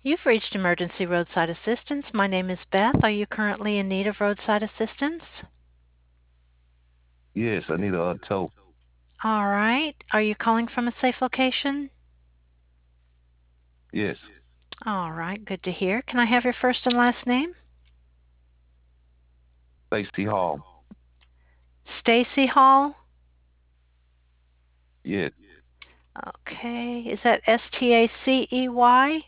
You've reached Emergency Roadside Assistance. My name is Beth. Are you currently in need of roadside assistance? Yes, I need a tow. All right. Are you calling from a safe location? Yes, All right. Good to hear. Can I have your first and last name? Stacy Hall. Stacy Hall. Yes, Okay. Is that Stacey?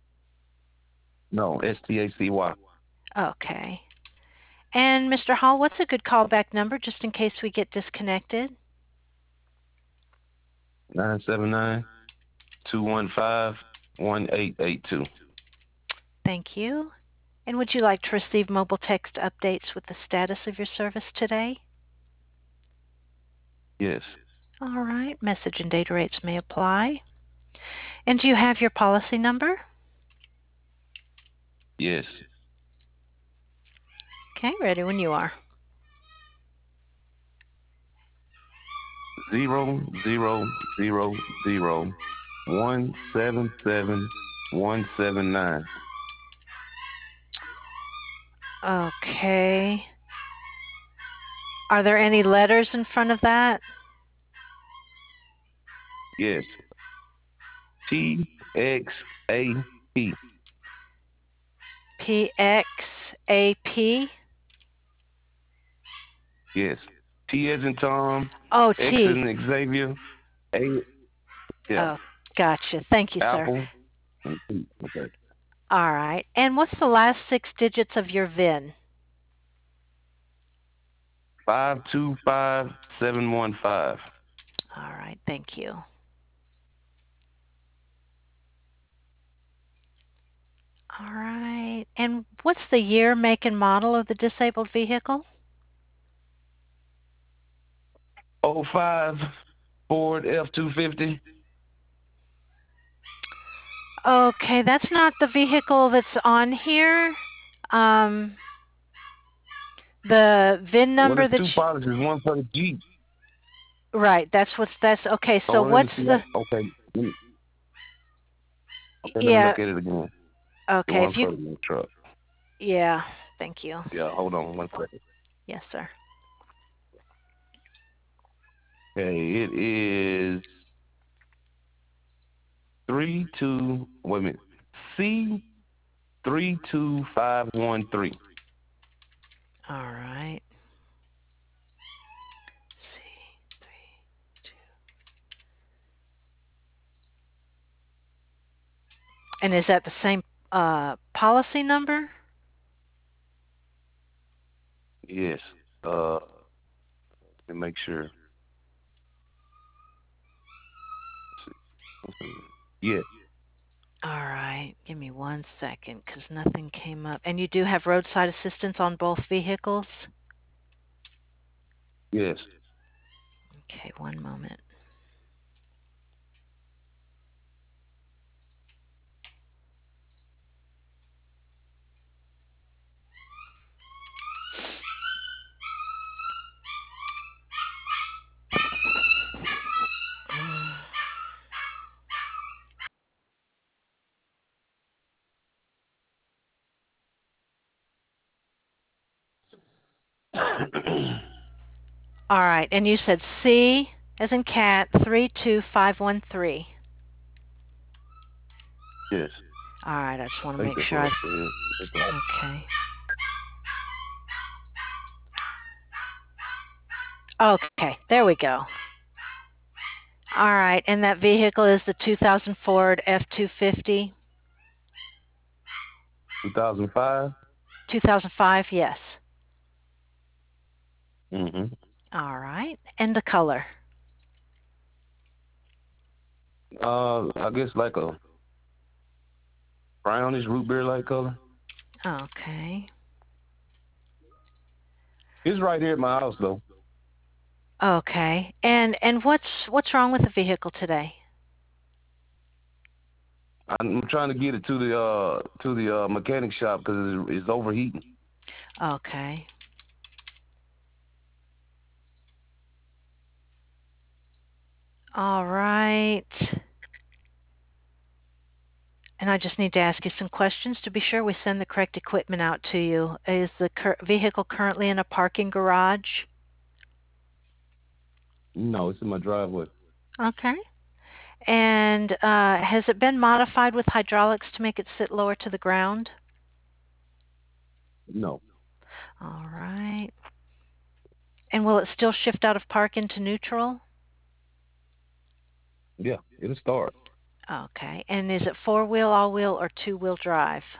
no, STACY. Okay. And Mr. Hall, what's a good callback number just in case we get disconnected? 979-215-1882. Thank you. And would you like to receive mobile text updates with the status of your service today? Yes, All right. Message and data rates may apply. And do you have your policy number? yes. Okay, ready when you are. 0000177 179. Okay. Are there any letters in front of that? Yes, TXAP. PXAP? Yes, T as in Tom, Oh, X as T. in Xavier, A, yeah, Oh, gotcha. Thank you, sir. Apple, and P. Okay. All right. And what's the last six digits of your VIN? 525715. All right. Thank you. All right. And what's the year, make, and model of the disabled vehicle? '05 Ford F-250. Okay, that's not the vehicle that's on here. Um, the VIN Well, number it's two that you, policies, one for the Jeep. right, that's okay. Oh, So well, let me what's see that. the, Okay. Okay, let me yeah, look at it again. The okay, one if you, for the truck. yeah, thank you. Yeah, hold on 1 second. Yes, sir. Okay, it is wait a minute. C32513. All right. C three two. And is that the same policy number? Yes. Let me make sure. Let's see. Yeah, All right. Give me 1 second because nothing came up. And you do have roadside assistance on both vehicles? yes. Okay, one moment. All right. And you said C as in cat 32513. Yes. All right. I just want I to think make that's sure what I I. said. Okay. Okay. There we go. All right. And that vehicle is the 2000 Ford F-250? 2005. 2005? Yes. Mm-hmm. All right. And the color? I guess like a brownish root beer like color. Okay. It's right here at my house though. Okay. And what's wrong with the vehicle today? I'm trying to get it to the mechanic shop because it's overheating. Okay. All right. And I just need to ask you some questions to be sure we send the correct equipment out to you. Is the vehicle currently in a parking garage? No, it's in my driveway. Okay. And has it been modified with hydraulics to make it sit lower to the ground? No. All right. And will it still shift out of park into neutral? Yeah, it'll start. Okay. And is it four-wheel, all-wheel, or two-wheel drive?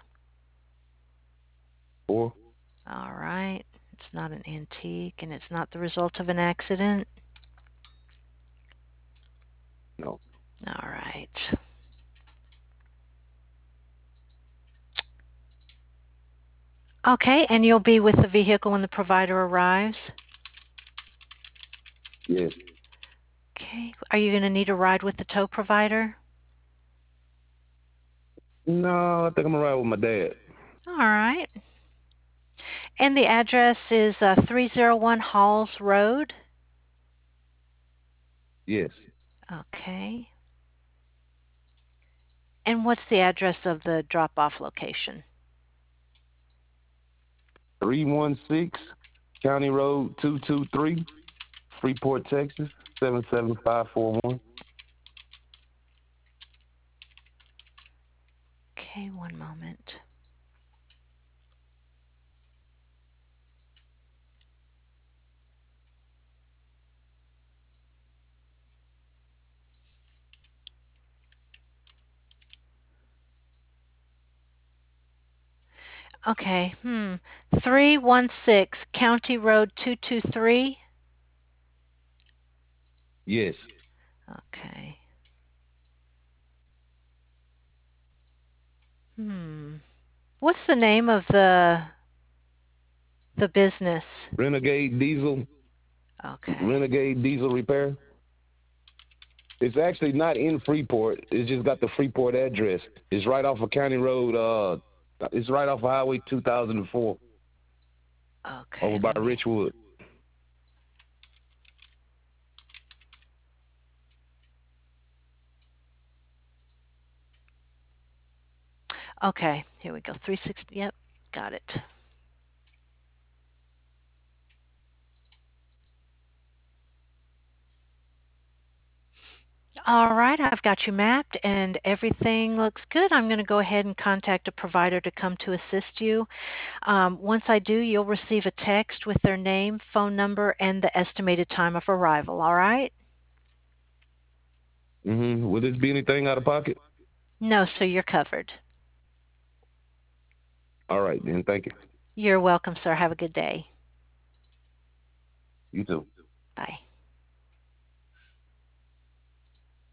Or All right. It's not an antique and it's not the result of an accident. no. All right. Okay, and you'll be with the vehicle when the provider arrives? Yes. Okay. Are you going to need a ride with the tow provider? No, I think I'm gonna ride with my dad. All right. And the address is 301 Halls Road? Yes. Okay. And what's the address of the drop-off location? 316 County Road 223, Freeport, Texas 77541. Okay, one moment. Okay, 316 County Road 223? Yes. Okay. Hmm. What's the name of the business? Renegade Diesel. Okay. Renegade Diesel Repair. It's actually not in Freeport. It's just got the Freeport address. It's right off of County Road. It's right off of Highway 2004 Okay, over by let me. Richwood. Okay, here we go. 360. Yep, got it. All right, I've got you mapped and everything looks good. I'm going to go ahead and contact a provider to come to assist you. Once I do, you'll receive a text with their name, phone number, and the estimated time of arrival. All right? Will this be anything out of pocket? No, so you're covered. All right, then. Thank you. You're welcome, sir. Have a good day. You too. Bye.